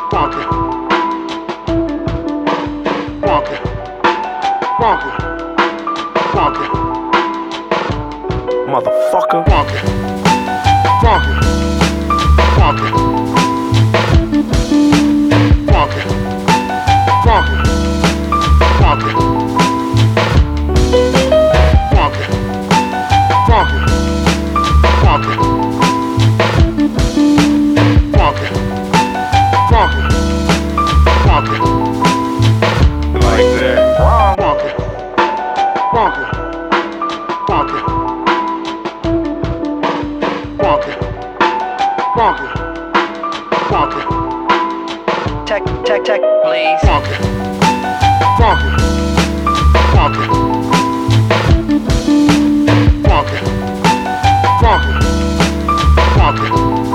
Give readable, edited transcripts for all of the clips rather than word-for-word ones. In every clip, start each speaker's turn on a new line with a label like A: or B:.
A: Funky. Funky. Funky. Funky.
B: Motherfucker.
A: Funky. Funky. Funky. Funky. Funky. Funky. Funky. Funky. Funky. Funky. Funky. Funky.
B: Like that.
A: Funky. Funky. Funky. Funky. Funky. Funky.
C: Tech, please.
A: Funky. Funky. Funky. Funky. Funky. Funky.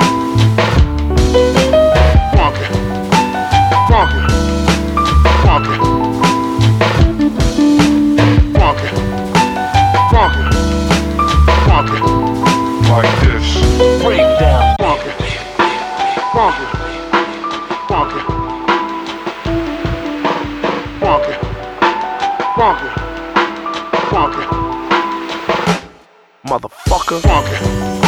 A: Funky. Funky. Funky. Funky. Funky. Funky.
B: Like this.
C: Breakdown.
A: Funky. Funky. Funky. Funky. Funky. Funky.
B: Motherfucker.
A: Funky.